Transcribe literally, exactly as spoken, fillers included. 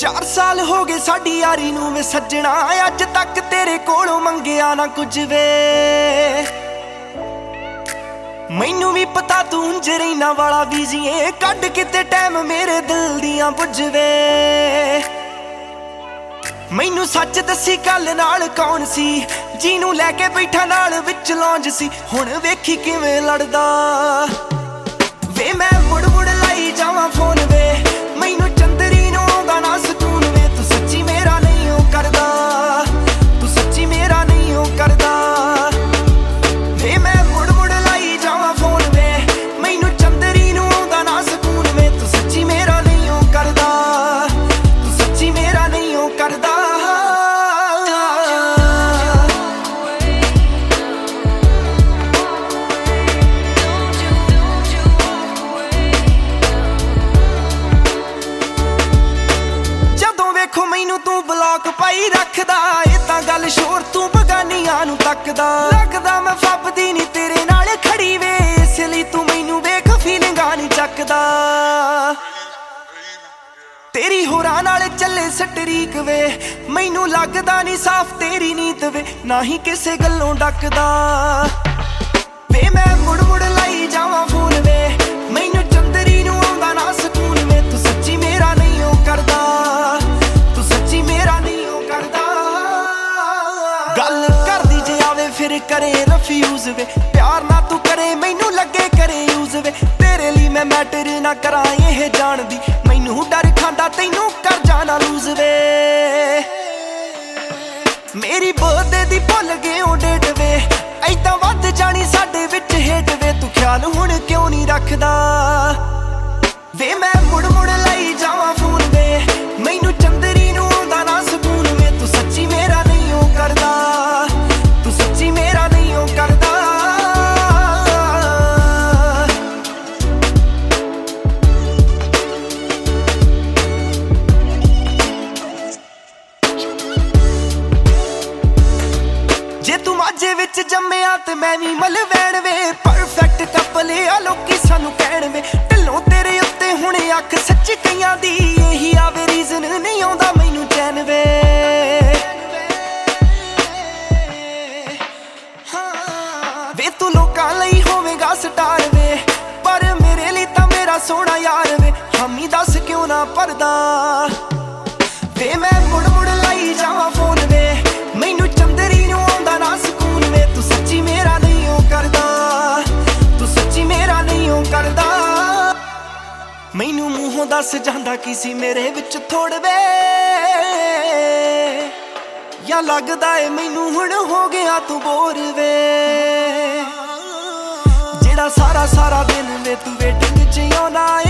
चार साल हो गए साडी यारी नूं वे सज्जणा, अज तक तेरे कोलों मंगिया ना कुछ वे। मैनू भी पता तू उंज रहीना वाला बिजी ऐ, कढ किते टाइम मेरे दिल दियां बुझ वे। मैनू सच दसी गल नाल कौन सी, जिनू लैके बैठा नाल विच लौंज सी। हुण वेखी किवें लड़दा वे, मैं मुड़ मुड़ लाई जावां फोन वे। मैनू चंदरी नूं आउंदा ना सकून वे, तू सच्ची मेरा नहीं ओ करदा, तू सच्ची मेरा नहीं ओ करदा वे। मैं मुड़ मुड़ लाई जावां फोन वे, मैनू चंदरी नूं आउंदा ना सकून वे। तू सच्ची मेरा नहीं ओ करदा, तू सच्ची मेरा नहीं ओ करदा। देखो मैनू तू ब्लॉक पाई रखदा, ये तां गल शोर तू बगानियां नू तकदा। लगदा मैं फबदी नी तेरे नाल खड़ी वे, इसलिए तू मैनू वेख फीलिंगां नी चकदा। तेरी होरां नाल चले सटरीक वे, मैनू लगदा नी साफ तेरी नीत वे, ना ही किसे गल्लों डकदा वे। मैं मुड़ मुड़ लाई जावां फोन वे, मैनू चंदरी नू आउंदा ना सकून वे। तू सच्ची मेरा नहीं ओ करदा, गल कर दी जे आवे फिर करे रफ्यूज वे। प्यार ना तू करे मैनू लगे करे यूज वे। तेरे लिए मैं मैटर ना करा ये जान दी, मैनू डर खांदा तैनू कर जाना लूज वे। मेरी बर्थडे दी भुल गए ओ डेट वे, ऐदां वध जानी साडे विच हेट वे। तू ख्याल हुण क्यों नहीं रखदा वे। मैं मुड़ मुड़ लाई जावां फोन वे, मैनू चंदरी नू आउंदा ना सकून वे। तू सच्ची मेरा नहीं ओ करदा, तू सच्ची मेरा नहीं ओ करदा। जे तू माझे विच जम्मिया ते मैं भी मलवैण वे, परफेक्ट कपल आ लोकी सानू कहण वे। ढिल्लों तेरे उत्ते हुण अख सच कईयां दी, यही आवे रीजन नहीं आउंदा मैनू चैन वे। वे तू लोकां लई होवेगा स्टार वे, पर मेरे लिए तां मेरा सोहना यार वे। हामी दस क्यों ना परदा वे। मैं मुड़ मुड़ लाई जावां फोन वे, मैनू चंदरी नू आउंदा ना सकून वे। तू सच्ची मेरा नहीं ओ करदा, तू सच्ची मेरा नहीं ओ करदा। मैनू मूहों दस जांदा किसी मेरे विच थोड़ वे, या लगदा ए मैनू हुण हो गया तू बोर वे। जेड़ा सारा सारा दिन वे तू वेटिंग च आउंदा